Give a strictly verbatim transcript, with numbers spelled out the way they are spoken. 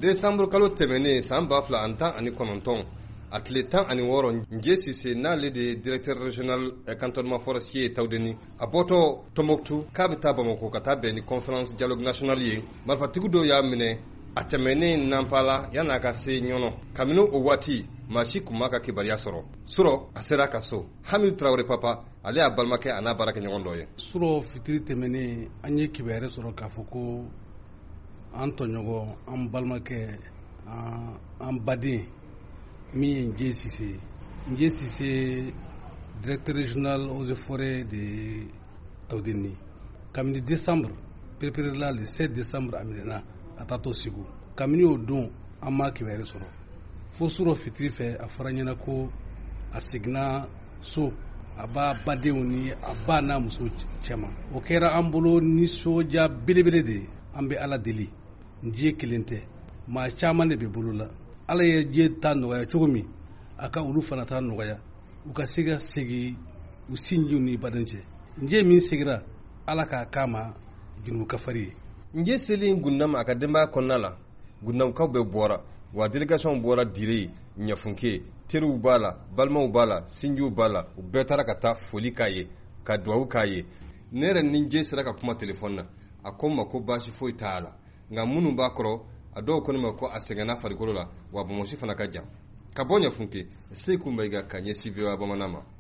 décembre kalo tɛmɛnen san ba fila ani tan ani kɔnɔntɔn a tile tan ani wɔɔrɔ Nje Sise n'ale de directeur régional cantonnement forestier Tawdeni a bɔtɔ Tombouctou k'a bɛ taa Bamako ka taa bɛn ni conférence dialogue national ye marifatigi dɔw y'a minɛ a tɛmɛnen Nampala yan'a ka se Ɲɔnɔ kabini o waati maa si kun ma ka kibaruya sɔrɔ Suro a sera ka so Hamidu Traoré Papa ale y'a balimakɛ a n'a baarakɛɲɔgɔn dɔ ye. Suro fitiri tɛmɛnen an ye kibaruya sɔrɔ k'a fɔ ko an tɔɲɔgɔn an balimakɛ an baden min ye Nje Sise Nje Sise directeur régional eaux et forêts de Tawdeni kabini décembre pérépéré-la le sept décembre a minɛna a taa to Segu kabini o don an ma kibaruya sɔrɔ fo Suro fitiri fɛ a fɔra ɲɛna ko a seginna so a b'a badenw ni a ba n'a muso cɛman o kɛra an bolo nisɔndiya belebele de ye an bɛ Ala deli Nje kelen tɛ maa caman de bɛ bolo la Ala ye Nje ta nɔgɔya cogo min a ka olu fana ta nɔgɔya u ka se ka segin u sinjiw ni baden cɛ Nje min segira Ala k'a k'a ma junumu kafari ye. Nje selen Gundam a ka denbaya kɔnɔna la Gundamkaw bɛɛ bɔra wa délégation bɔra Dire Ɲafunke teriw b'a la balimaw b'a la sinjiw b'a la u bɛɛ taara ka taa foli k'a ye ka dugawu k'a ye ne yɛrɛ ni Nje sera ka kuma telefɔni na a ko n ma ko baasi foyi t'a la nka minnu b'a kɔrɔ a dɔw ko ne ma ko a sɛgɛnna farikolo la wa bonbonsi fana ka jan ka bɔ Ɲafunke Seku Mayiga ka ɲɛsin V O A bamanan ma.